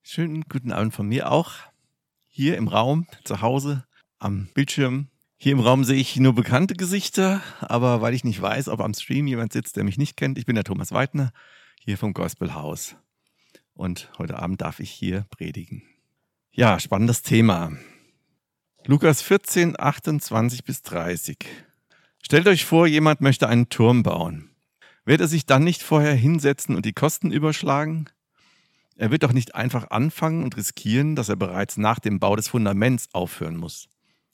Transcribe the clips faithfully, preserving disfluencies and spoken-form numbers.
Schönen guten Abend von mir auch. Hier im Raum, zu Hause, am Bildschirm. Hier im Raum sehe ich nur bekannte Gesichter, aber weil ich nicht weiß, ob am Stream jemand sitzt, der mich nicht kennt, ich bin der Thomas Weidner, hier vom Gospelhaus. Und heute Abend darf ich hier predigen. Ja, spannendes Thema. Lukas vierzehn, achtundzwanzig bis dreißig. Stellt euch vor, jemand möchte einen Turm bauen. Wird er sich dann nicht vorher hinsetzen und die Kosten überschlagen? Er wird doch nicht einfach anfangen und riskieren, dass er bereits nach dem Bau des Fundaments aufhören muss.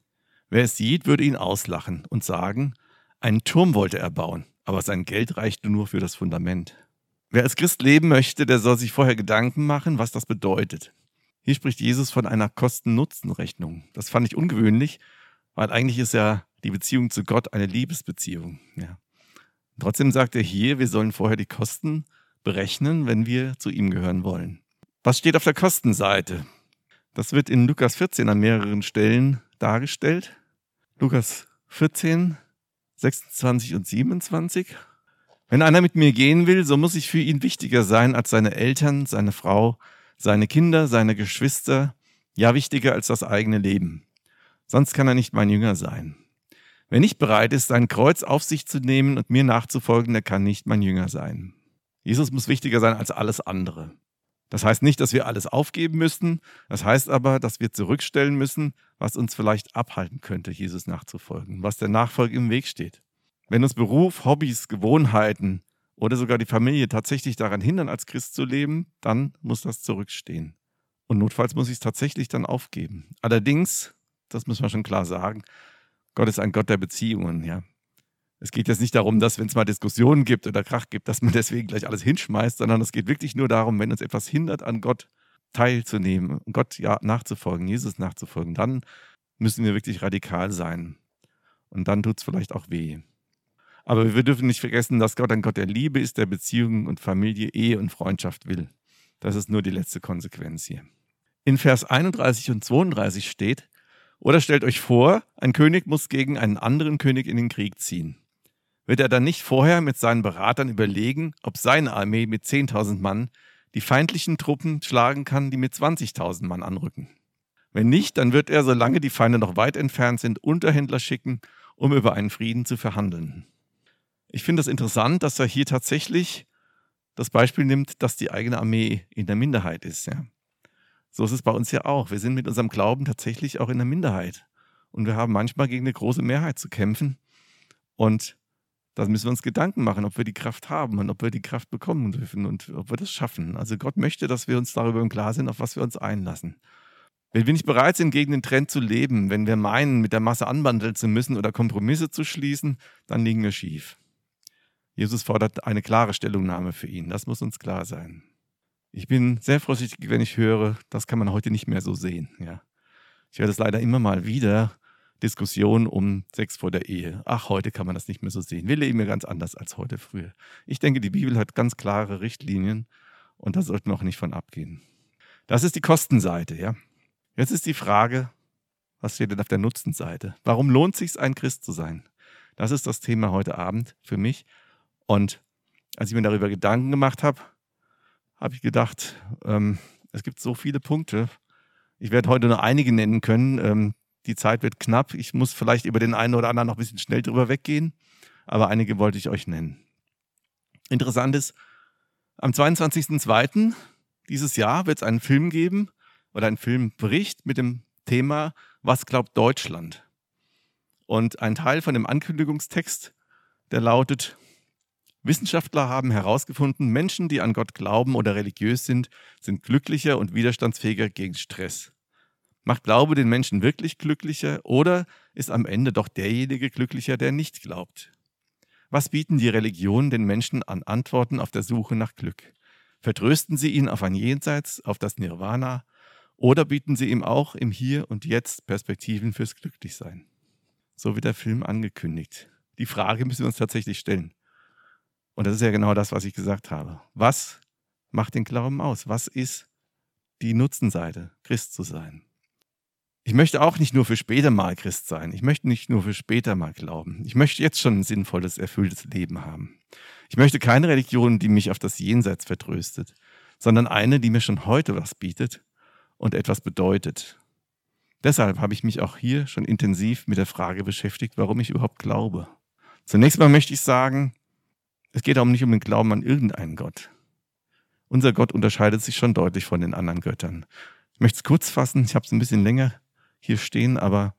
Wer es sieht, würde ihn auslachen und sagen, einen Turm wollte er bauen, aber sein Geld reichte nur für das Fundament. Wer als Christ leben möchte, der soll sich vorher Gedanken machen, was das bedeutet. Hier spricht Jesus von einer Kosten-Nutzen-Rechnung. Das fand ich ungewöhnlich, weil eigentlich ist ja die Beziehung zu Gott eine Liebesbeziehung. Ja. Trotzdem sagt er hier, wir sollen vorher die Kosten berechnen, wenn wir zu ihm gehören wollen. Was steht auf der Kostenseite? Das wird in Lukas vierzehn an mehreren Stellen dargestellt. Lukas vierzehn, sechsundzwanzig und siebenundzwanzig. Wenn einer mit mir gehen will, so muss ich für ihn wichtiger sein als seine Eltern, seine Frau, seine Kinder, seine Geschwister, ja wichtiger als das eigene Leben. Sonst kann er nicht mein Jünger sein. Wer nicht bereit ist, sein Kreuz auf sich zu nehmen und mir nachzufolgen, der kann nicht mein Jünger sein. Jesus muss wichtiger sein als alles andere. Das heißt nicht, dass wir alles aufgeben müssen. Das heißt aber, dass wir zurückstellen müssen, was uns vielleicht abhalten könnte, Jesus nachzufolgen, was der Nachfolge im Weg steht. Wenn uns Beruf, Hobbys, Gewohnheiten oder sogar die Familie tatsächlich daran hindern, als Christ zu leben, dann muss das zurückstehen. Und notfalls muss ich es tatsächlich dann aufgeben. Allerdings, das muss man schon klar sagen, Gott ist ein Gott der Beziehungen, ja. Es geht jetzt nicht darum, dass wenn es mal Diskussionen gibt oder Krach gibt, dass man deswegen gleich alles hinschmeißt, sondern es geht wirklich nur darum, wenn uns etwas hindert, an Gott teilzunehmen, Gott ja nachzufolgen, Jesus nachzufolgen, dann müssen wir wirklich radikal sein. Und dann tut es vielleicht auch weh. Aber wir dürfen nicht vergessen, dass Gott ein Gott der Liebe ist, der Beziehungen und Familie, Ehe und Freundschaft will. Das ist nur die letzte Konsequenz hier. In Vers einunddreißig und zweiunddreißig steht, oder stellt euch vor, ein König muss gegen einen anderen König in den Krieg ziehen. Wird er dann nicht vorher mit seinen Beratern überlegen, ob seine Armee mit zehntausend Mann die feindlichen Truppen schlagen kann, die mit zwanzigtausend Mann anrücken? Wenn nicht, dann wird er, solange die Feinde noch weit entfernt sind, Unterhändler schicken, um über einen Frieden zu verhandeln. Ich finde es interessant, dass er hier tatsächlich das Beispiel nimmt, dass die eigene Armee in der Minderheit ist. Ja. So ist es bei uns ja auch. Wir sind mit unserem Glauben tatsächlich auch in der Minderheit. Und wir haben manchmal gegen eine große Mehrheit zu kämpfen. Und da müssen wir uns Gedanken machen, ob wir die Kraft haben und ob wir die Kraft bekommen dürfen und ob wir das schaffen. Also Gott möchte, dass wir uns darüber im Klaren sind, auf was wir uns einlassen. Wenn wir nicht bereit sind, gegen den Trend zu leben, wenn wir meinen, mit der Masse anwandeln zu müssen oder Kompromisse zu schließen, dann liegen wir schief. Jesus fordert eine klare Stellungnahme für ihn. Das muss uns klar sein. Ich bin sehr vorsichtig, wenn ich höre, das kann man heute nicht mehr so sehen. Ja. Ich höre das leider immer mal wieder. Diskussion um Sex vor der Ehe. Ach, heute kann man das nicht mehr so sehen. Wir leben ja ganz anders als heute früher. Ich denke, die Bibel hat ganz klare Richtlinien und da sollten wir auch nicht von abgehen. Das ist die Kostenseite, ja. Jetzt ist die Frage, was steht denn auf der Nutzenseite? Warum lohnt es sich, ein Christ zu sein? Das ist das Thema heute Abend für mich. Und als ich mir darüber Gedanken gemacht habe, habe ich gedacht, ähm, es gibt so viele Punkte. Ich werde heute nur einige nennen können. Ähm, Die Zeit wird knapp. Ich muss vielleicht über den einen oder anderen noch ein bisschen schnell drüber weggehen, aber einige wollte ich euch nennen. Interessant ist, am zweiundzwanzigsten zweiten dieses Jahr wird es einen Film geben oder einen Filmbericht mit dem Thema Was glaubt Deutschland? Und ein Teil von dem Ankündigungstext, der lautet, Wissenschaftler haben herausgefunden, Menschen, die an Gott glauben oder religiös sind, sind glücklicher und widerstandsfähiger gegen Stress. Macht Glaube den Menschen wirklich glücklicher oder ist am Ende doch derjenige glücklicher, der nicht glaubt? Was bieten die Religionen den Menschen an Antworten auf der Suche nach Glück? Vertrösten sie ihn auf ein Jenseits, auf das Nirvana oder bieten sie ihm auch im Hier und Jetzt Perspektiven fürs Glücklichsein? So wird der Film angekündigt. Die Frage müssen wir uns tatsächlich stellen. Und das ist ja genau das, was ich gesagt habe. Was macht den Glauben aus? Was ist die Nutzenseite, Christ zu sein? Ich möchte auch nicht nur für später mal Christ sein. Ich möchte nicht nur für später mal glauben. Ich möchte jetzt schon ein sinnvolles, erfülltes Leben haben. Ich möchte keine Religion, die mich auf das Jenseits vertröstet, sondern eine, die mir schon heute was bietet und etwas bedeutet. Deshalb habe ich mich auch hier schon intensiv mit der Frage beschäftigt, warum ich überhaupt glaube. Zunächst mal möchte ich sagen, es geht darum nicht um den Glauben an irgendeinen Gott. Unser Gott unterscheidet sich schon deutlich von den anderen Göttern. Ich möchte es kurz fassen, ich habe es ein bisschen länger hier stehen, aber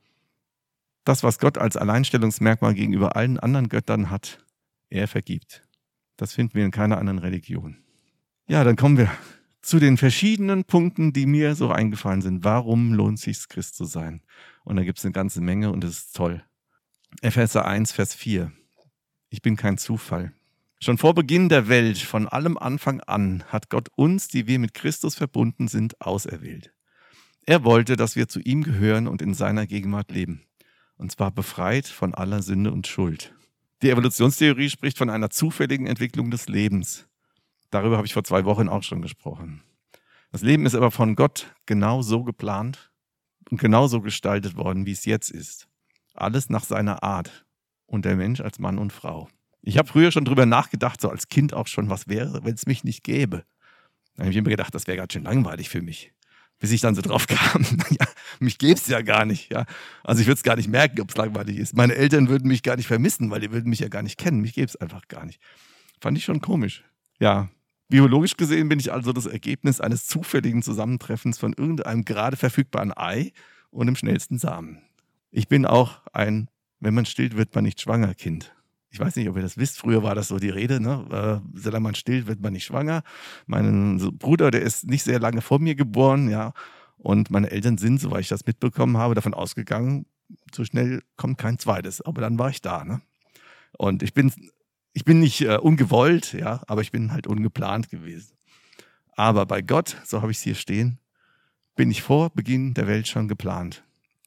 das, was Gott als Alleinstellungsmerkmal gegenüber allen anderen Göttern hat, er vergibt. Das finden wir in keiner anderen Religion. Ja, dann kommen wir zu den verschiedenen Punkten, die mir so eingefallen sind. Warum lohnt es sich, Christ zu sein? Und da gibt es eine ganze Menge und das ist toll. Epheser eins, Vers vier. Ich bin kein Zufall. Schon vor Beginn der Welt, von allem Anfang an, hat Gott uns, die wir mit Christus verbunden sind, auserwählt. Er wollte, dass wir zu ihm gehören und in seiner Gegenwart leben. Und zwar befreit von aller Sünde und Schuld. Die Evolutionstheorie spricht von einer zufälligen Entwicklung des Lebens. Darüber habe ich vor zwei Wochen auch schon gesprochen. Das Leben ist aber von Gott genau so geplant und genau so gestaltet worden, wie es jetzt ist. Alles nach seiner Art und der Mensch als Mann und Frau. Ich habe früher schon drüber nachgedacht, so als Kind auch schon, was wäre, wenn es mich nicht gäbe. Dann habe ich immer gedacht, das wäre ganz schön langweilig für mich. Bis ich dann so drauf kam, ja, mich gäbe es ja gar nicht. Ja. Also ich würde es gar nicht merken, ob es langweilig ist. Meine Eltern würden mich gar nicht vermissen, weil die würden mich ja gar nicht kennen. Mich gäbe es einfach gar nicht. Fand ich schon komisch. Ja, biologisch gesehen bin ich also das Ergebnis eines zufälligen Zusammentreffens von irgendeinem gerade verfügbaren Ei und dem schnellsten Samen. Ich bin auch ein, wenn man stillt, wird man nicht schwanger, Kind. Ich weiß nicht, ob ihr das wisst, früher war das so die Rede, ne? Äh, solange man stillt, wird man nicht schwanger. Mein Bruder, der ist nicht sehr lange vor mir geboren, ja, und meine Eltern sind, soweit ich das mitbekommen habe, davon ausgegangen, so schnell kommt kein zweites. Aber dann war ich da, ne? Und ich bin, ich bin nicht äh, ungewollt, ja, aber ich bin halt ungeplant gewesen. Aber bei Gott, so habe ich es hier stehen, bin ich vor Beginn der Welt schon geplant.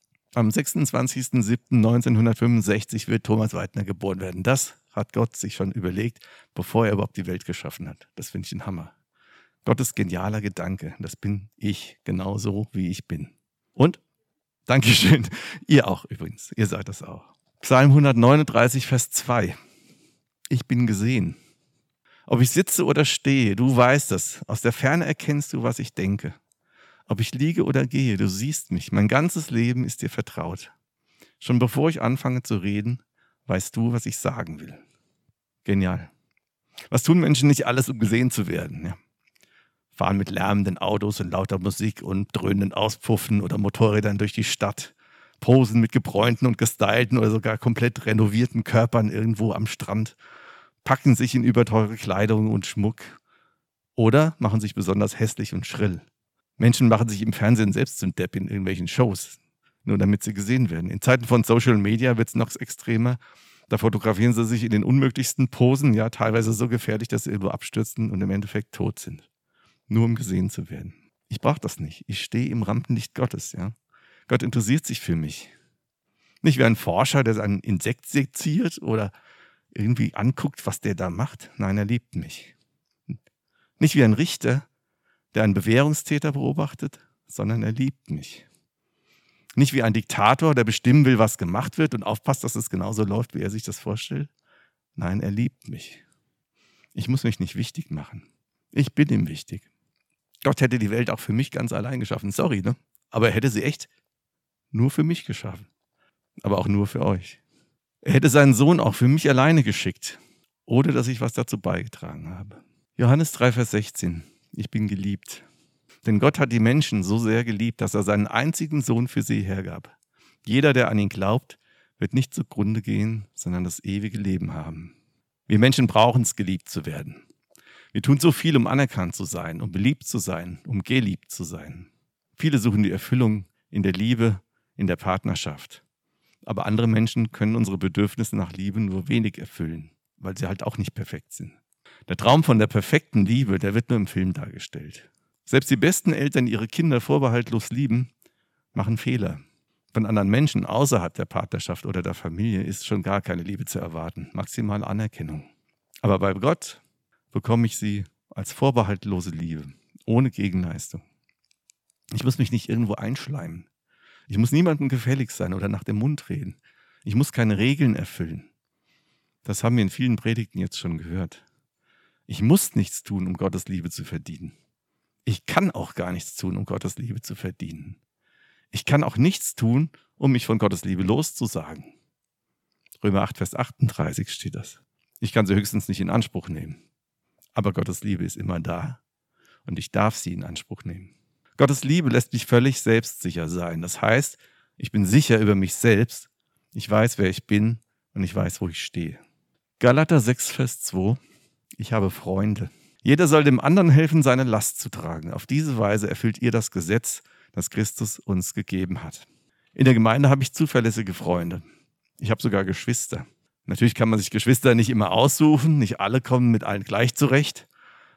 Am sechsundzwanzigsten siebten neunzehnhundertfünfundsechzig wird Thomas Weidner geboren werden. Das hat Gott sich schon überlegt, bevor er überhaupt die Welt geschaffen hat. Das finde ich ein Hammer. Gottes genialer Gedanke, das bin ich, genauso wie ich bin. Und, Dankeschön, ihr auch übrigens, ihr seid das auch. Psalm hundertneununddreißig, Vers zwei. Ich bin gesehen. Ob ich sitze oder stehe, du weißt es. Aus der Ferne erkennst du, was ich denke. Ob ich liege oder gehe, du siehst mich. Mein ganzes Leben ist dir vertraut. Schon bevor ich anfange zu reden, weißt du, was ich sagen will. Genial. Was tun Menschen nicht alles, um gesehen zu werden? Ja. Fahren mit lärmenden Autos und lauter Musik und dröhnenden Auspuffen oder Motorrädern durch die Stadt. Posen mit gebräunten und gestylten oder sogar komplett renovierten Körpern irgendwo am Strand. Packen sich in überteure Kleidung und Schmuck. Oder machen sich besonders hässlich und schrill. Menschen machen sich im Fernsehen selbst zum Depp in irgendwelchen Shows, nur damit sie gesehen werden. In Zeiten von Social Media wird es noch extremer. Da fotografieren sie sich in den unmöglichsten Posen, ja, teilweise so gefährlich, dass sie irgendwo abstürzen und im Endeffekt tot sind. Nur um gesehen zu werden. Ich brauche das nicht. Ich stehe im Rampenlicht Gottes, ja. Gott interessiert sich für mich. Nicht wie ein Forscher, der sein Insekt seziert oder irgendwie anguckt, was der da macht. Nein, er liebt mich. Nicht wie ein Richter, der einen Bewährungstäter beobachtet, sondern er liebt mich. Nicht wie ein Diktator, der bestimmen will, was gemacht wird und aufpasst, dass es genauso läuft, wie er sich das vorstellt. Nein, er liebt mich. Ich muss mich nicht wichtig machen. Ich bin ihm wichtig. Gott hätte die Welt auch für mich ganz allein geschaffen. Sorry, ne? Aber er hätte sie echt nur für mich geschaffen. Aber auch nur für euch. Er hätte seinen Sohn auch für mich alleine geschickt, ohne dass ich was dazu beigetragen habe. Johannes drei, Vers sechzehn. Ich bin geliebt. Denn Gott hat die Menschen so sehr geliebt, dass er seinen einzigen Sohn für sie hergab. Jeder, der an ihn glaubt, wird nicht zugrunde gehen, sondern das ewige Leben haben. Wir Menschen brauchen es, geliebt zu werden. Wir tun so viel, um anerkannt zu sein, um beliebt zu sein, um geliebt zu sein. Viele suchen die Erfüllung in der Liebe, in der Partnerschaft. Aber andere Menschen können unsere Bedürfnisse nach Liebe nur wenig erfüllen, weil sie halt auch nicht perfekt sind. Der Traum von der perfekten Liebe, der wird nur im Film dargestellt. Selbst die besten Eltern, die ihre Kinder vorbehaltlos lieben, machen Fehler. Von anderen Menschen außerhalb der Partnerschaft oder der Familie ist schon gar keine Liebe zu erwarten, maximal Anerkennung. Aber bei Gott bekomme ich sie als vorbehaltlose Liebe, ohne Gegenleistung. Ich muss mich nicht irgendwo einschleimen. Ich muss niemandem gefällig sein oder nach dem Mund reden. Ich muss keine Regeln erfüllen. Das haben wir in vielen Predigten jetzt schon gehört. Ich muss nichts tun, um Gottes Liebe zu verdienen. Ich kann auch gar nichts tun, um Gottes Liebe zu verdienen. Ich kann auch nichts tun, um mich von Gottes Liebe loszusagen. Römer acht, Vers achtunddreißig steht das. Ich kann sie höchstens nicht in Anspruch nehmen. Aber Gottes Liebe ist immer da und ich darf sie in Anspruch nehmen. Gottes Liebe lässt mich völlig selbstsicher sein. Das heißt, ich bin sicher über mich selbst, ich weiß, wer ich bin und ich weiß, wo ich stehe. Galater sechs, Vers zwei. Ich habe Freunde. Jeder soll dem anderen helfen, seine Last zu tragen. Auf diese Weise erfüllt ihr das Gesetz, das Christus uns gegeben hat. In der Gemeinde habe ich zuverlässige Freunde. Ich habe sogar Geschwister. Natürlich kann man sich Geschwister nicht immer aussuchen, nicht alle kommen mit allen gleich zurecht,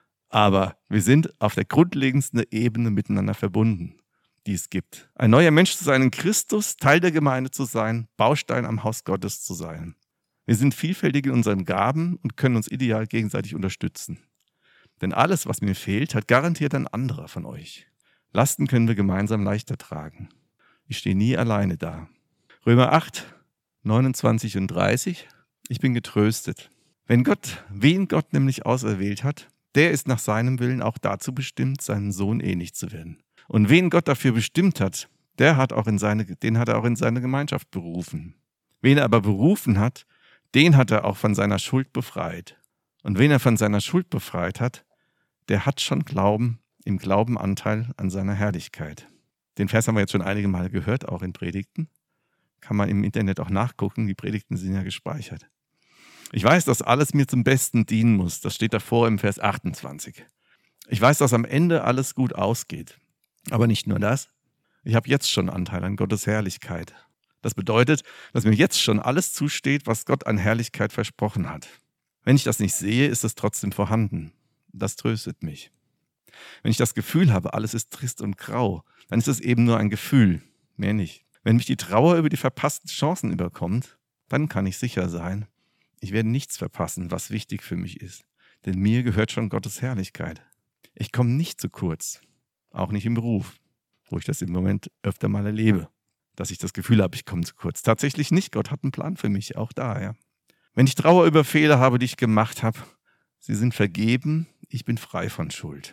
aber wir sind auf der grundlegendsten Ebene miteinander verbunden, die es gibt. Ein neuer Mensch zu sein in Christus, Teil der Gemeinde zu sein, Baustein am Haus Gottes zu sein. Wir sind vielfältig in unseren Gaben und können uns ideal gegenseitig unterstützen. Denn alles, was mir fehlt, hat garantiert ein anderer von euch. Lasten können wir gemeinsam leichter tragen. Ich stehe nie alleine da. Römer acht, neunundzwanzig und dreißig. Ich bin getröstet. Wenn Gott, wen Gott nämlich auserwählt hat, der ist nach seinem Willen auch dazu bestimmt, seinem Sohn ähnlich zu werden. Und wen Gott dafür bestimmt hat, der hat auch in seine, den hat er auch in seine Gemeinschaft berufen. Wen er aber berufen hat, den hat er auch von seiner Schuld befreit. Und wen er von seiner Schuld befreit hat, der hat schon Glauben, im Glauben Anteil an seiner Herrlichkeit. Den Vers haben wir jetzt schon einige Mal gehört, auch in Predigten. Kann man im Internet auch nachgucken, die Predigten sind ja gespeichert. Ich weiß, dass alles mir zum Besten dienen muss. Das steht davor im Vers achtundzwanzig. Ich weiß, dass am Ende alles gut ausgeht. Aber nicht nur das. Ich habe jetzt schon Anteil an Gottes Herrlichkeit. Das bedeutet, dass mir jetzt schon alles zusteht, was Gott an Herrlichkeit versprochen hat. Wenn ich das nicht sehe, ist es trotzdem vorhanden. Das tröstet mich. Wenn ich das Gefühl habe, alles ist trist und grau, dann ist es eben nur ein Gefühl, mehr nicht. Wenn mich die Trauer über die verpassten Chancen überkommt, dann kann ich sicher sein, ich werde nichts verpassen, was wichtig für mich ist. Denn mir gehört schon Gottes Herrlichkeit. Ich komme nicht zu kurz, auch nicht im Beruf, wo ich das im Moment öfter mal erlebe, dass ich das Gefühl habe, ich komme zu kurz. Tatsächlich nicht, Gott hat einen Plan für mich, auch da, ja. Wenn ich Trauer über Fehler habe, die ich gemacht habe, sie sind vergeben, ich bin frei von Schuld.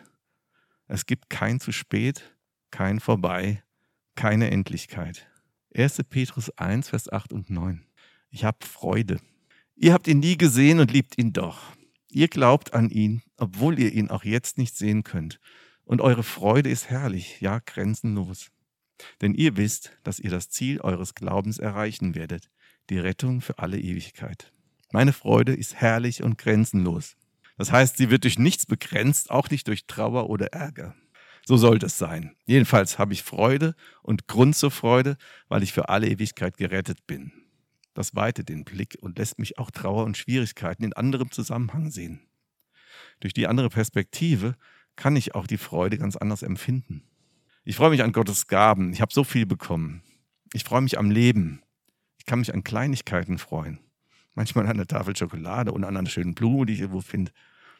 Es gibt kein zu spät, kein vorbei, keine Endlichkeit. erster Petrus eins, Vers acht und neun. Ich habe Freude. Ihr habt ihn nie gesehen und liebt ihn doch. Ihr glaubt an ihn, obwohl ihr ihn auch jetzt nicht sehen könnt. Und eure Freude ist herrlich, ja grenzenlos. Denn ihr wisst, dass ihr das Ziel eures Glaubens erreichen werdet, die Rettung für alle Ewigkeit. Meine Freude ist herrlich und grenzenlos. Das heißt, sie wird durch nichts begrenzt, auch nicht durch Trauer oder Ärger. So sollte es sein. Jedenfalls habe ich Freude und Grund zur Freude, weil ich für alle Ewigkeit gerettet bin. Das weitet den Blick und lässt mich auch Trauer und Schwierigkeiten in anderem Zusammenhang sehen. Durch die andere Perspektive kann ich auch die Freude ganz anders empfinden. Ich freue mich an Gottes Gaben. Ich habe so viel bekommen. Ich freue mich am Leben. Ich kann mich an Kleinigkeiten freuen. Manchmal an einer Tafel Schokolade und an einer schönen Blume, die ich irgendwo finde,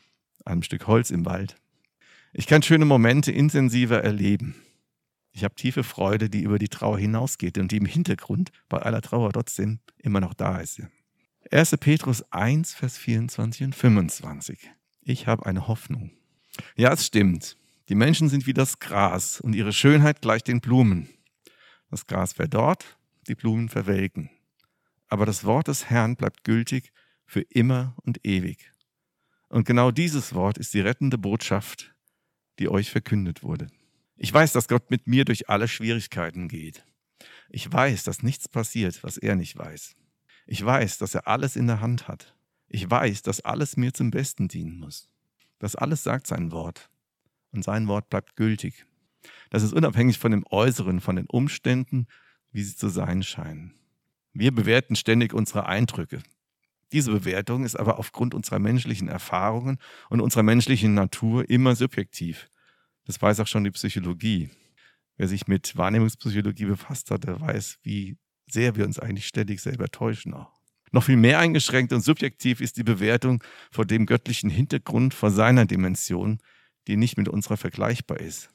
an einem Stück Holz im Wald. Ich kann schöne Momente intensiver erleben. Ich habe tiefe Freude, die über die Trauer hinausgeht und die im Hintergrund bei aller Trauer trotzdem immer noch da ist. erster Petrus eins, Vers vierundzwanzig und fünfundzwanzig. Ich habe eine Hoffnung. Ja, es stimmt. Die Menschen sind wie das Gras und ihre Schönheit gleicht den Blumen. Das Gras verdorrt, die Blumen verwelken. Aber das Wort des Herrn bleibt gültig für immer und ewig. Und genau dieses Wort ist die rettende Botschaft, die euch verkündet wurde. Ich weiß, dass Gott mit mir durch alle Schwierigkeiten geht. Ich weiß, dass nichts passiert, was er nicht weiß. Ich weiß, dass er alles in der Hand hat. Ich weiß, dass alles mir zum Besten dienen muss. Das alles sagt sein Wort. Und sein Wort bleibt gültig. Das ist unabhängig von dem Äußeren, von den Umständen, wie sie zu sein scheinen. Wir bewerten ständig unsere Eindrücke. Diese Bewertung ist aber aufgrund unserer menschlichen Erfahrungen und unserer menschlichen Natur immer subjektiv. Das weiß auch schon die Psychologie. Wer sich mit Wahrnehmungspsychologie befasst hat, der weiß, wie sehr wir uns eigentlich ständig selber täuschen auch. Noch viel mehr eingeschränkt und subjektiv ist die Bewertung vor dem göttlichen Hintergrund, vor seiner Dimension, die nicht mit unserer vergleichbar ist.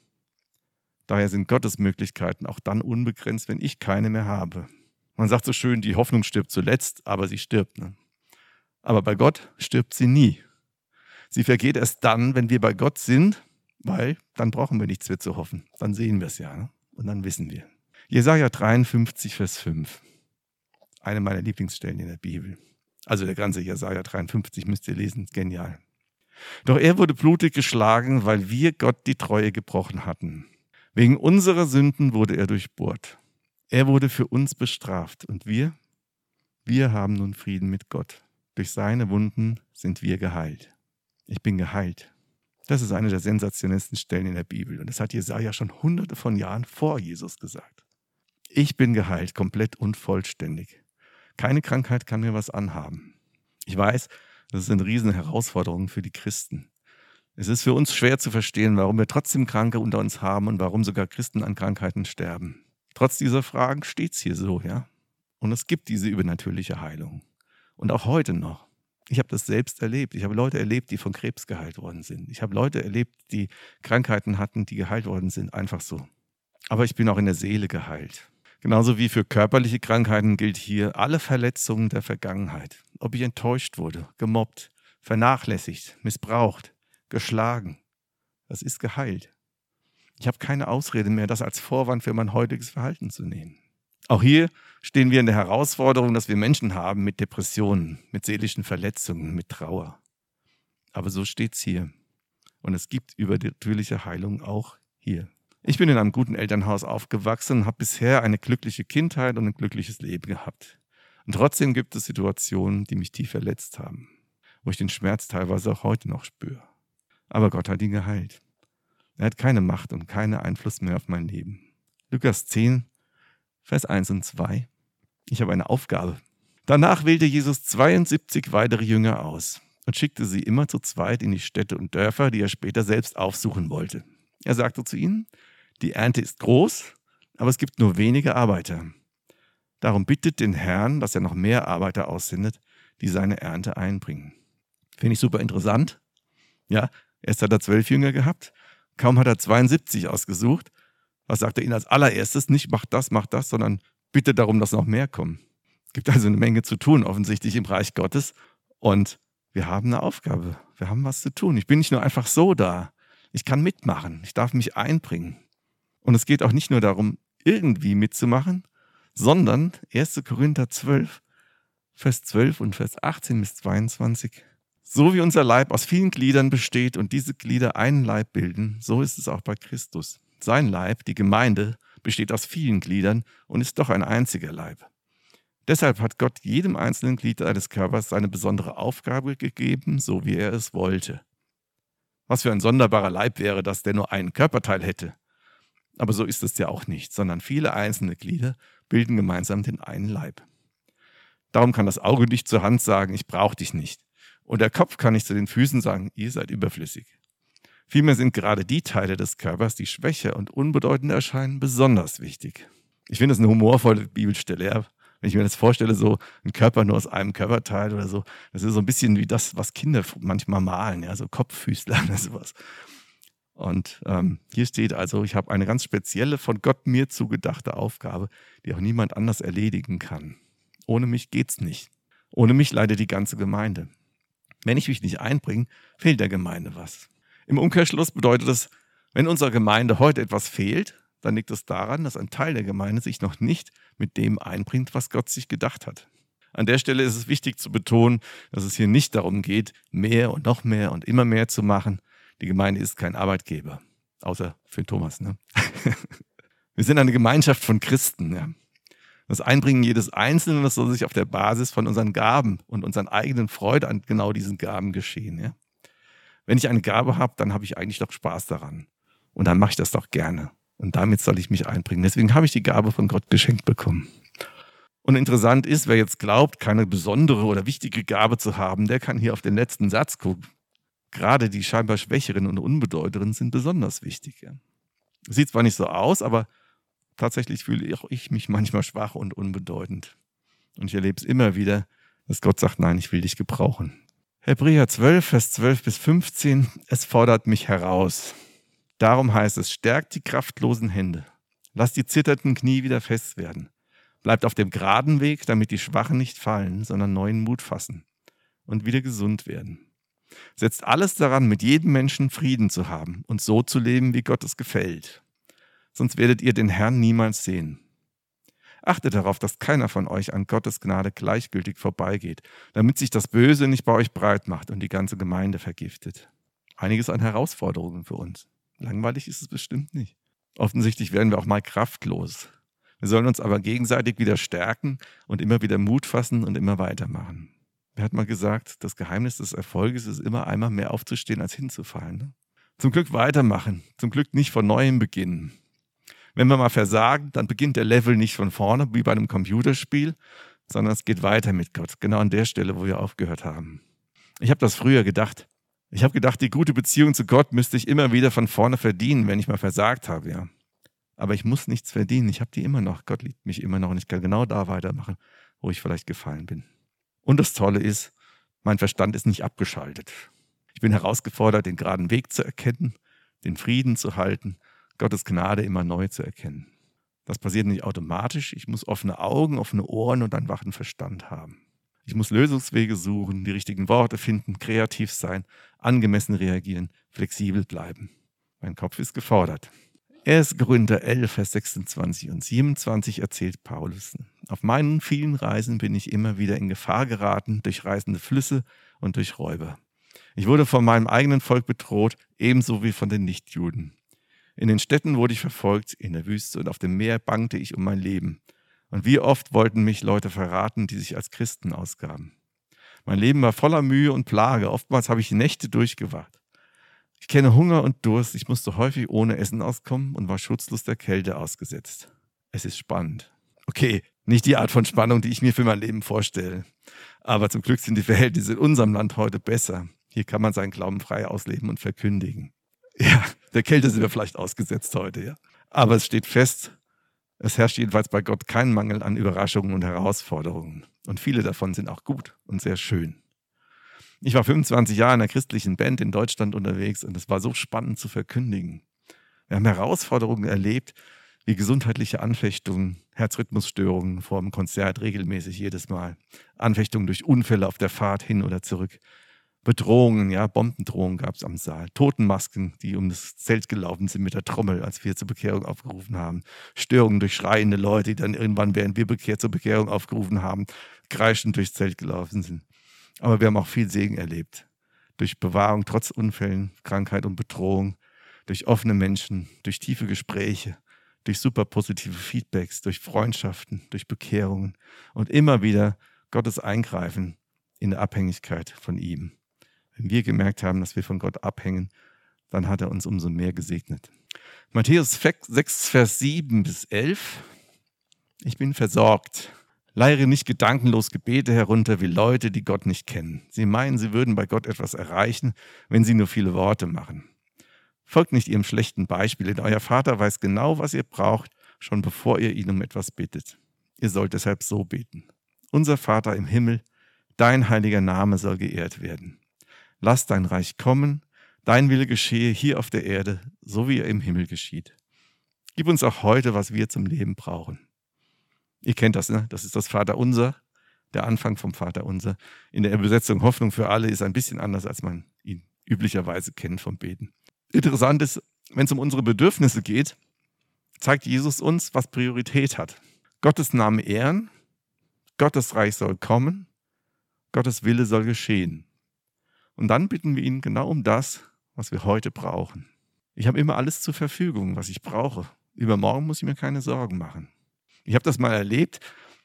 Daher sind Gottes Möglichkeiten auch dann unbegrenzt, wenn ich keine mehr habe. Man sagt so schön, die Hoffnung stirbt zuletzt, aber sie stirbt. Ne? Aber bei Gott stirbt sie nie. Sie vergeht erst dann, wenn wir bei Gott sind Weil dann brauchen wir nichts mehr zu hoffen. Dann sehen wir es ja, ne? Und dann wissen wir. Jesaja dreiundfünfzig, Vers fünf. Eine meiner Lieblingsstellen in der Bibel. Also der ganze Jesaja dreiundfünfzig müsst ihr lesen, genial. Doch er wurde blutig geschlagen, weil wir Gott die Treue gebrochen hatten. Wegen unserer Sünden wurde er durchbohrt. Er wurde für uns bestraft und wir, wir haben nun Frieden mit Gott. Durch seine Wunden sind wir geheilt. Ich bin geheilt. Das ist eine der sensationellsten Stellen in der Bibel und das hat Jesaja schon hunderte von Jahren vor Jesus gesagt. Ich bin geheilt, komplett und vollständig. Keine Krankheit kann mir was anhaben. Ich weiß, das sind riesen Herausforderungen für die Christen. Es ist für uns schwer zu verstehen, warum wir trotzdem Kranke unter uns haben und warum sogar Christen an Krankheiten sterben. Trotz dieser Fragen steht es hier so, ja. Und es gibt diese übernatürliche Heilung. Und auch heute noch. Ich habe das selbst erlebt. Ich habe Leute erlebt, die von Krebs geheilt worden sind. Ich habe Leute erlebt, die Krankheiten hatten, die geheilt worden sind, einfach so. Aber ich bin auch in der Seele geheilt. Genauso wie für körperliche Krankheiten gilt hier alle Verletzungen der Vergangenheit. Ob ich enttäuscht wurde, gemobbt, vernachlässigt, missbraucht, geschlagen. Das ist geheilt. Ich habe keine Ausrede mehr, das als Vorwand für mein heutiges Verhalten zu nehmen. Auch hier stehen wir in der Herausforderung, dass wir Menschen haben mit Depressionen, mit seelischen Verletzungen, mit Trauer. Aber so steht's hier. Und es gibt übernatürliche Heilung auch hier. Ich bin in einem guten Elternhaus aufgewachsen und habe bisher eine glückliche Kindheit und ein glückliches Leben gehabt. Und trotzdem gibt es Situationen, die mich tief verletzt haben, wo ich den Schmerz teilweise auch heute noch spüre. Aber Gott hat ihn geheilt. Er hat keine Macht und keinen Einfluss mehr auf mein Leben. Lukas zehn, Vers eins und zwei. Ich habe eine Aufgabe. Danach wählte Jesus zweiundsiebzig weitere Jünger aus und schickte sie immer zu zweit in die Städte und Dörfer, die er später selbst aufsuchen wollte. Er sagte zu ihnen, die Ernte ist groß, aber es gibt nur wenige Arbeiter. Darum bittet den Herrn, dass er noch mehr Arbeiter aussendet, die seine Ernte einbringen. Finde ich super interessant. Ja, erst hat er zwölf Jünger gehabt, kaum hat er zweiundsiebzig ausgesucht. Was sagt er ihnen als allererstes? Nicht macht das, macht das, sondern bittet darum, dass noch mehr kommen. Es gibt also eine Menge zu tun, offensichtlich im Reich Gottes. Und wir haben eine Aufgabe. Wir haben was zu tun. Ich bin nicht nur einfach so da. Ich kann mitmachen. Ich darf mich einbringen. Und es geht auch nicht nur darum, irgendwie mitzumachen, sondern erster Korinther zwölf, Vers zwölf und Vers achtzehn bis zweiundzwanzig. So wie unser Leib aus vielen Gliedern besteht und diese Glieder einen Leib bilden, so ist es auch bei Christus. Sein Leib, die Gemeinde, besteht aus vielen Gliedern und ist doch ein einziger Leib. Deshalb hat Gott jedem einzelnen Glied eines Körpers seine besondere Aufgabe gegeben, so wie er es wollte. Was für ein sonderbarer Leib wäre das, der nur einen Körperteil hätte. Aber so ist es ja auch nicht, sondern viele einzelne Glieder bilden gemeinsam den einen Leib. Darum kann das Auge nicht zur Hand sagen, ich brauche dich nicht. Und der Kopf kann nicht zu den Füßen sagen, ihr seid überflüssig. Vielmehr sind gerade die Teile des Körpers, die schwächer und unbedeutender erscheinen, besonders wichtig. Ich finde das eine humorvolle Bibelstelle. Ja? Wenn ich mir das vorstelle, so ein Körper nur aus einem Körperteil oder so, das ist so ein bisschen wie das, was Kinder manchmal malen, ja? So Kopffüßler oder sowas. Und ähm, hier steht also, ich habe eine ganz spezielle, von Gott mir zugedachte Aufgabe, die auch niemand anders erledigen kann. Ohne mich geht's nicht. Ohne mich leidet die ganze Gemeinde. Wenn ich mich nicht einbringe, fehlt der Gemeinde was. Im Umkehrschluss bedeutet es, wenn unserer Gemeinde heute etwas fehlt, dann liegt es daran, dass ein Teil der Gemeinde sich noch nicht mit dem einbringt, was Gott sich gedacht hat. An der Stelle ist es wichtig zu betonen, dass es hier nicht darum geht, mehr und noch mehr und immer mehr zu machen. Die Gemeinde ist kein Arbeitgeber, außer für Thomas. Ne? Wir sind eine Gemeinschaft von Christen. Ja? Das Einbringen jedes Einzelnen, das soll sich auf der Basis von unseren Gaben und unseren eigenen Freude an genau diesen Gaben geschehen. Ja? Wenn ich eine Gabe habe, dann habe ich eigentlich doch Spaß daran. Und dann mache ich das doch gerne. Und damit soll ich mich einbringen. Deswegen habe ich die Gabe von Gott geschenkt bekommen. Und interessant ist, wer jetzt glaubt, keine besondere oder wichtige Gabe zu haben, der kann hier auf den letzten Satz gucken. Gerade die scheinbar Schwächeren und Unbedeutenden sind besonders wichtig. Ja. Sieht zwar nicht so aus, aber tatsächlich fühle auch ich mich manchmal schwach und unbedeutend. Und ich erlebe es immer wieder, dass Gott sagt, nein, ich will dich gebrauchen. Hebräer zwölf, Vers zwölf bis fünfzehn, es fordert mich heraus. Darum heißt es, stärkt die kraftlosen Hände. Lasst die zitternden Knie wieder fest werden. Bleibt auf dem geraden Weg, damit die Schwachen nicht fallen, sondern neuen Mut fassen und wieder gesund werden. Setzt alles daran, mit jedem Menschen Frieden zu haben und so zu leben, wie Gott es gefällt. Sonst werdet ihr den Herrn niemals sehen. Achtet darauf, dass keiner von euch an Gottes Gnade gleichgültig vorbeigeht, damit sich das Böse nicht bei euch breit macht und die ganze Gemeinde vergiftet. Einiges an Herausforderungen für uns. Langweilig ist es bestimmt nicht. Offensichtlich werden wir auch mal kraftlos. Wir sollen uns aber gegenseitig wieder stärken und immer wieder Mut fassen und immer weitermachen. Wer hat mal gesagt, das Geheimnis des Erfolges ist immer einmal mehr aufzustehen, als hinzufallen. Ne? Zum Glück weitermachen, zum Glück nicht von Neuem beginnen. Wenn wir mal versagen, dann beginnt der Level nicht von vorne, wie bei einem Computerspiel, sondern es geht weiter mit Gott, genau an der Stelle, wo wir aufgehört haben. Ich habe das früher gedacht. Ich habe gedacht, die gute Beziehung zu Gott müsste ich immer wieder von vorne verdienen, wenn ich mal versagt habe, ja. Aber ich muss nichts verdienen, ich habe die immer noch. Gott liebt mich immer noch und ich kann genau da weitermachen, wo ich vielleicht gefallen bin. Und das Tolle ist, mein Verstand ist nicht abgeschaltet. Ich bin herausgefordert, den geraden Weg zu erkennen, den Frieden zu halten, Gottes Gnade immer neu zu erkennen. Das passiert nicht automatisch. Ich muss offene Augen, offene Ohren und einen wachen Verstand haben. Ich muss Lösungswege suchen, die richtigen Worte finden, kreativ sein, angemessen reagieren, flexibel bleiben. Mein Kopf ist gefordert. erster Korinther elf, Vers sechsundzwanzig und siebenundzwanzig erzählt Paulus: Auf meinen vielen Reisen bin ich immer wieder in Gefahr geraten durch reißende Flüsse und durch Räuber. Ich wurde von meinem eigenen Volk bedroht, ebenso wie von den Nichtjuden. In den Städten wurde ich verfolgt, in der Wüste und auf dem Meer bangte ich um mein Leben. Und wie oft wollten mich Leute verraten, die sich als Christen ausgaben. Mein Leben war voller Mühe und Plage, oftmals habe ich Nächte durchgewacht. Ich kenne Hunger und Durst, ich musste häufig ohne Essen auskommen und war schutzlos der Kälte ausgesetzt. Es ist spannend. Okay, nicht die Art von Spannung, die ich mir für mein Leben vorstelle. Aber zum Glück sind die Verhältnisse in unserem Land heute besser. Hier kann man seinen Glauben frei ausleben und verkündigen. Ja, der Kälte sind wir vielleicht ausgesetzt heute, ja. Aber es steht fest, es herrscht jedenfalls bei Gott kein Mangel an Überraschungen und Herausforderungen. Und viele davon sind auch gut und sehr schön. Ich war fünfundzwanzig Jahre in einer christlichen Band in Deutschland unterwegs und es war so spannend zu verkündigen. Wir haben Herausforderungen erlebt, wie gesundheitliche Anfechtungen, Herzrhythmusstörungen vor dem Konzert regelmäßig jedes Mal, Anfechtungen durch Unfälle auf der Fahrt hin oder zurück, Bedrohungen, ja, Bombendrohungen gab es am Saal, Totenmasken, die um das Zelt gelaufen sind mit der Trommel, als wir zur Bekehrung aufgerufen haben, Störungen durch schreiende Leute, die dann irgendwann, während wir bekehrt zur Bekehrung aufgerufen haben, kreischend durchs Zelt gelaufen sind. Aber wir haben auch viel Segen erlebt, durch Bewahrung trotz Unfällen, Krankheit und Bedrohung, durch offene Menschen, durch tiefe Gespräche, durch super positive Feedbacks, durch Freundschaften, durch Bekehrungen und immer wieder Gottes Eingreifen in der Abhängigkeit von ihm. Wenn wir gemerkt haben, dass wir von Gott abhängen, dann hat er uns umso mehr gesegnet. Matthäus sechs, Vers sieben bis elf. Ich bin versorgt. Leiere nicht gedankenlos Gebete herunter wie Leute, die Gott nicht kennen. Sie meinen, sie würden bei Gott etwas erreichen, wenn sie nur viele Worte machen. Folgt nicht ihrem schlechten Beispiel, denn euer Vater weiß genau, was ihr braucht, schon bevor ihr ihn um etwas bittet. Ihr sollt deshalb so beten. Unser Vater im Himmel, dein heiliger Name soll geehrt werden. Lass dein Reich kommen, dein Wille geschehe hier auf der Erde, so wie er im Himmel geschieht. Gib uns auch heute, was wir zum Leben brauchen. Ihr kennt das, ne? Das ist das Vaterunser, der Anfang vom Vaterunser. In der Übersetzung Hoffnung für alle ist ein bisschen anders, als man ihn üblicherweise kennt vom Beten. Interessant ist, wenn es um unsere Bedürfnisse geht, zeigt Jesus uns, was Priorität hat. Gottes Namen ehren, Gottes Reich soll kommen, Gottes Wille soll geschehen. Und dann bitten wir ihn genau um das, was wir heute brauchen. Ich habe immer alles zur Verfügung, was ich brauche. Übermorgen muss ich mir keine Sorgen machen. Ich habe das mal erlebt,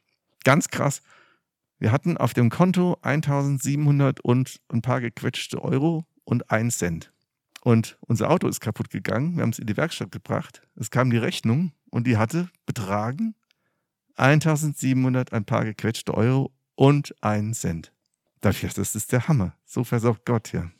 ganz krass. Wir hatten auf dem Konto eintausendsiebenhundert und ein paar gequetschte Euro und ein Cent. Und unser Auto ist kaputt gegangen, wir haben es in die Werkstatt gebracht. Es kam die Rechnung und die hatte betragen eintausendsiebenhundert, ein paar gequetschte Euro und ein Cent. Da dachte ich, das ist der Hammer. So versorgt Gott ja.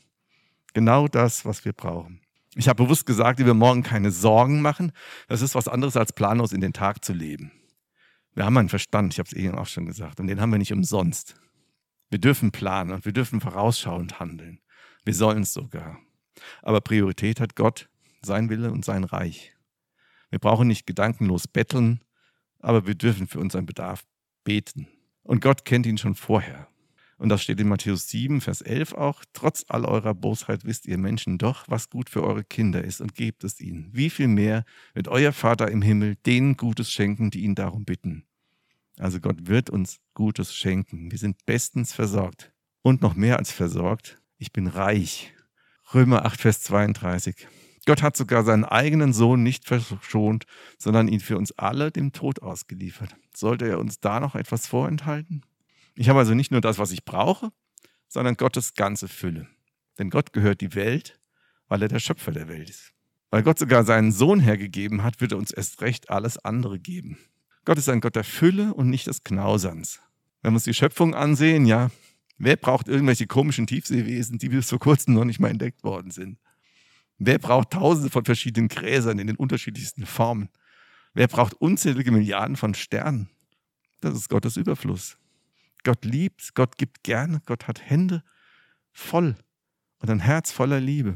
Genau das, was wir brauchen. Ich habe bewusst gesagt, wir morgen keine Sorgen machen. Das ist was anderes, als planlos in den Tag zu leben. Wir haben einen Verstand, ich habe es eben auch schon gesagt, und den haben wir nicht umsonst. Wir dürfen planen und wir dürfen vorausschauend handeln. Wir sollen es sogar. Aber Priorität hat Gott, sein Wille und sein Reich. Wir brauchen nicht gedankenlos betteln, aber wir dürfen für unseren Bedarf beten. Und Gott kennt ihn schon vorher. Und das steht in Matthäus sieben, Vers elf auch. Trotz all eurer Bosheit wisst ihr Menschen doch, was gut für eure Kinder ist und gebt es ihnen. Wie viel mehr wird euer Vater im Himmel denen Gutes schenken, die ihn darum bitten. Also Gott wird uns Gutes schenken. Wir sind bestens versorgt. Und noch mehr als versorgt. Ich bin reich. Römer acht, Vers zweiunddreißig. Gott hat sogar seinen eigenen Sohn nicht verschont, sondern ihn für uns alle dem Tod ausgeliefert. Sollte er uns da noch etwas vorenthalten? Ich habe also nicht nur das, was ich brauche, sondern Gottes ganze Fülle. Denn Gott gehört die Welt, weil er der Schöpfer der Welt ist. Weil Gott sogar seinen Sohn hergegeben hat, wird er uns erst recht alles andere geben. Gott ist ein Gott der Fülle und nicht des Knauserns. Wenn wir uns die Schöpfung ansehen, ja, wer braucht irgendwelche komischen Tiefseewesen, die bis vor kurzem noch nicht mal entdeckt worden sind? Wer braucht tausende von verschiedenen Gräsern in den unterschiedlichsten Formen? Wer braucht unzählige Milliarden von Sternen? Das ist Gottes Überfluss. Gott liebt, Gott gibt gerne, Gott hat Hände voll und ein Herz voller Liebe.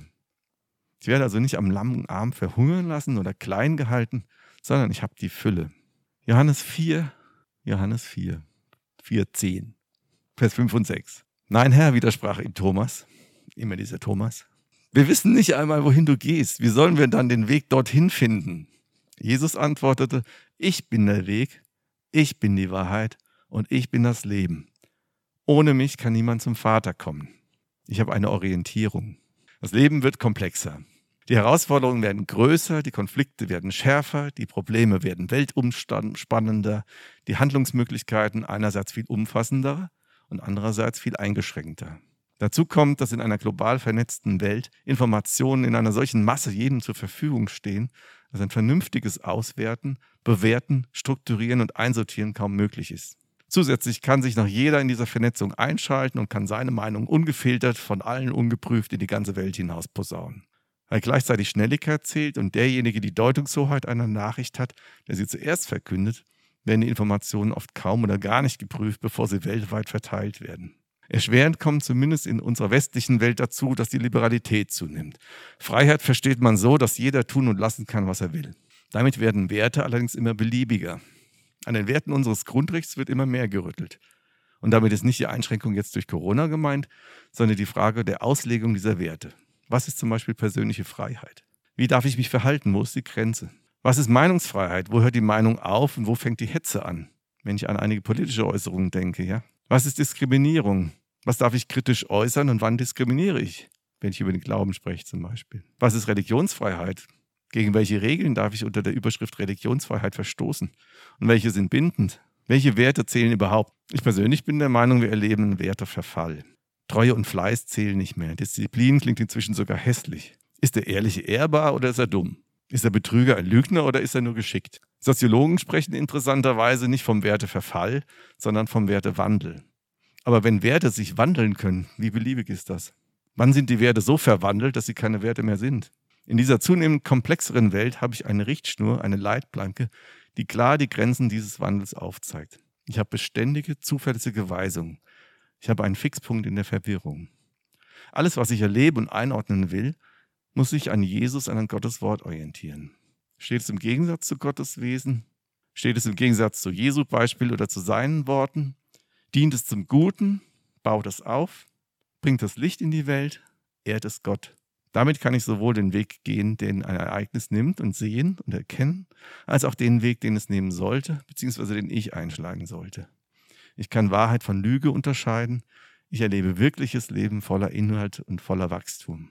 Ich werde also nicht am langen Arm verhungern lassen oder klein gehalten, sondern ich habe die Fülle. Johannes vier, Johannes vier, vier, zehn, Vers fünf und sechs. Nein, Herr, widersprach ihm Thomas, immer dieser Thomas. Wir wissen nicht einmal, wohin du gehst. Wie sollen wir dann den Weg dorthin finden? Jesus antwortete, ich bin der Weg, ich bin die Wahrheit und ich bin das Leben. Ohne mich kann niemand zum Vater kommen. Ich habe eine Orientierung. Das Leben wird komplexer. Die Herausforderungen werden größer, die Konflikte werden schärfer, die Probleme werden weltumspannender, die Handlungsmöglichkeiten einerseits viel umfassender und andererseits viel eingeschränkter. Dazu kommt, dass in einer global vernetzten Welt Informationen in einer solchen Masse jedem zur Verfügung stehen, dass ein vernünftiges Auswerten, Bewerten, Strukturieren und Einsortieren kaum möglich ist. Zusätzlich kann sich noch jeder in dieser Vernetzung einschalten und kann seine Meinung ungefiltert von allen ungeprüft in die ganze Welt hinaus posaunen. Weil gleichzeitig Schnelligkeit zählt und derjenige die Deutungshoheit einer Nachricht hat, der sie zuerst verkündet, werden die Informationen oft kaum oder gar nicht geprüft, bevor sie weltweit verteilt werden. Erschwerend kommt zumindest in unserer westlichen Welt dazu, dass die Liberalität zunimmt. Freiheit versteht man so, dass jeder tun und lassen kann, was er will. Damit werden Werte allerdings immer beliebiger. An den Werten unseres Grundrechts wird immer mehr gerüttelt. Und damit ist nicht die Einschränkung jetzt durch Corona gemeint, sondern die Frage der Auslegung dieser Werte. Was ist zum Beispiel persönliche Freiheit? Wie darf ich mich verhalten? Wo ist die Grenze? Was ist Meinungsfreiheit? Wo hört die Meinung auf und wo fängt die Hetze an? Wenn ich an einige politische Äußerungen denke, ja. Was ist Diskriminierung? Was darf ich kritisch äußern und wann diskriminiere ich? Wenn ich über den Glauben spreche zum Beispiel. Was ist Religionsfreiheit? Gegen welche Regeln darf ich unter der Überschrift Religionsfreiheit verstoßen? Und welche sind bindend? Welche Werte zählen überhaupt? Ich persönlich bin der Meinung, wir erleben einen Werteverfall. Treue und Fleiß zählen nicht mehr. Disziplin klingt inzwischen sogar hässlich. Ist der Ehrliche ehrbar oder ist er dumm? Ist der Betrüger ein Lügner oder ist er nur geschickt? Soziologen sprechen interessanterweise nicht vom Werteverfall, sondern vom Wertewandel. Aber wenn Werte sich wandeln können, wie beliebig ist das? Wann sind die Werte so verwandelt, dass sie keine Werte mehr sind? In dieser zunehmend komplexeren Welt habe ich eine Richtschnur, eine Leitplanke, die klar die Grenzen dieses Wandels aufzeigt. Ich habe beständige, zuverlässige Weisungen. Ich habe einen Fixpunkt in der Verwirrung. Alles, was ich erlebe und einordnen will, muss sich an Jesus, an Gottes Wort orientieren. Steht es im Gegensatz zu Gottes Wesen? Steht es im Gegensatz zu Jesu Beispiel oder zu seinen Worten? Dient es zum Guten? Baut es auf? Bringt es Licht in die Welt? Ehrt es Gott? Damit kann ich sowohl den Weg gehen, den ein Ereignis nimmt und sehen und erkennen, als auch den Weg, den es nehmen sollte, beziehungsweise den ich einschlagen sollte. Ich kann Wahrheit von Lüge unterscheiden. Ich erlebe wirkliches Leben voller Inhalt und voller Wachstum.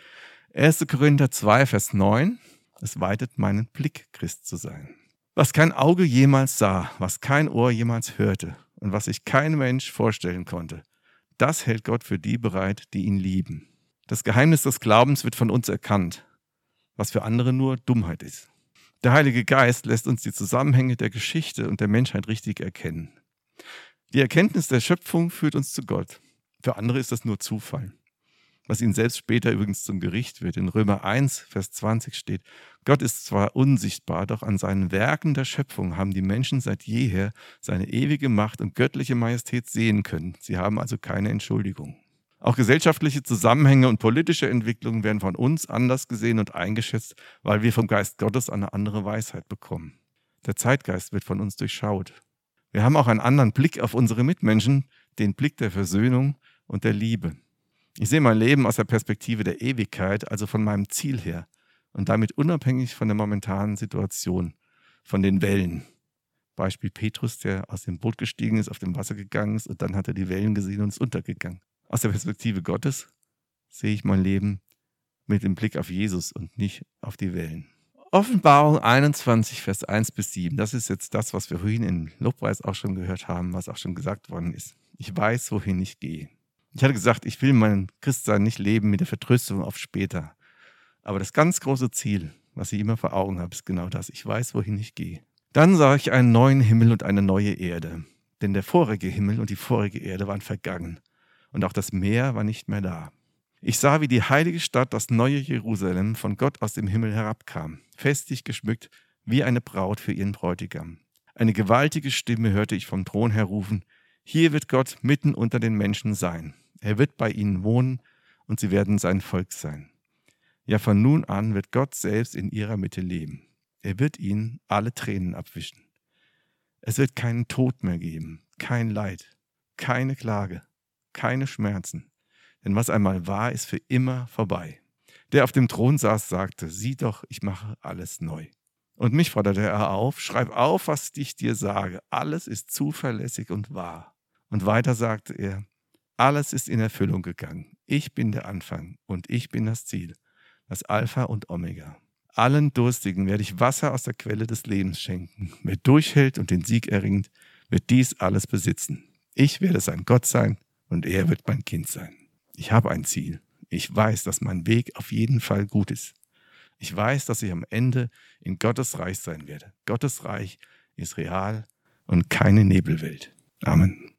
erster Korinther zwei, Vers neun. Es weitet meinen Blick, Christ zu sein. Was kein Auge jemals sah, was kein Ohr jemals hörte und was sich kein Mensch vorstellen konnte, das hält Gott für die bereit, die ihn lieben. Das Geheimnis des Glaubens wird von uns erkannt, was für andere nur Dummheit ist. Der Heilige Geist lässt uns die Zusammenhänge der Geschichte und der Menschheit richtig erkennen. Die Erkenntnis der Schöpfung führt uns zu Gott. Für andere ist das nur Zufall. Was ihnen selbst später übrigens zum Gericht wird. In Römer eins, Vers zwanzig steht, Gott ist zwar unsichtbar, doch an seinen Werken der Schöpfung haben die Menschen seit jeher seine ewige Macht und göttliche Majestät sehen können. Sie haben also keine Entschuldigung. Auch gesellschaftliche Zusammenhänge und politische Entwicklungen werden von uns anders gesehen und eingeschätzt, weil wir vom Geist Gottes eine andere Weisheit bekommen. Der Zeitgeist wird von uns durchschaut. Wir haben auch einen anderen Blick auf unsere Mitmenschen, den Blick der Versöhnung und der Liebe. Ich sehe mein Leben aus der Perspektive der Ewigkeit, also von meinem Ziel her und damit unabhängig von der momentanen Situation, von den Wellen. Beispiel Petrus, der aus dem Boot gestiegen ist, auf dem Wasser gegangen ist und dann hat er die Wellen gesehen und ist untergegangen. Aus der Perspektive Gottes sehe ich mein Leben mit dem Blick auf Jesus und nicht auf die Wellen. Offenbarung einundzwanzig, Vers eins bis sieben. Das ist jetzt das, was wir vorhin im Lobpreis auch schon gehört haben, was auch schon gesagt worden ist. Ich weiß, wohin ich gehe. Ich hatte gesagt, ich will mein Christsein nicht leben mit der Vertröstung auf später. Aber das ganz große Ziel, was ich immer vor Augen habe, ist genau das. Ich weiß, wohin ich gehe. Dann sah ich einen neuen Himmel und eine neue Erde. Denn der vorige Himmel und die vorige Erde waren vergangen. Und auch das Meer war nicht mehr da. Ich sah, wie die heilige Stadt, das neue Jerusalem, von Gott aus dem Himmel herabkam, festlich geschmückt wie eine Braut für ihren Bräutigam. Eine gewaltige Stimme hörte ich vom Thron her rufen: Hier wird Gott mitten unter den Menschen sein. Er wird bei ihnen wohnen und sie werden sein Volk sein. Ja, von nun an wird Gott selbst in ihrer Mitte leben. Er wird ihnen alle Tränen abwischen. Es wird keinen Tod mehr geben, kein Leid, keine Klage, keine Schmerzen. Denn was einmal war, ist für immer vorbei. Der auf dem Thron saß, sagte: Sieh doch, ich mache alles neu. Und mich forderte er auf: Schreib auf, was ich dir sage. Alles ist zuverlässig und wahr. Und weiter sagte er: Alles ist in Erfüllung gegangen. Ich bin der Anfang und ich bin das Ziel, das Alpha und Omega. Allen Durstigen werde ich Wasser aus der Quelle des Lebens schenken. Wer durchhält und den Sieg erringt, wird dies alles besitzen. Ich werde sein Gott sein und er wird mein Kind sein. Ich habe ein Ziel. Ich weiß, dass mein Weg auf jeden Fall gut ist. Ich weiß, dass ich am Ende in Gottes Reich sein werde. Gottes Reich ist real und keine Nebelwelt. Amen.